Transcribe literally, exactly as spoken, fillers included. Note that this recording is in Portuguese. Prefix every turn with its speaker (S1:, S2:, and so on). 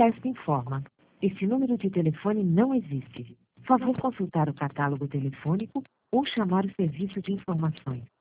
S1: Fiesp informa. Esse número de telefone não existe. Favor consultar o catálogo telefônico ou chamar o serviço de informações.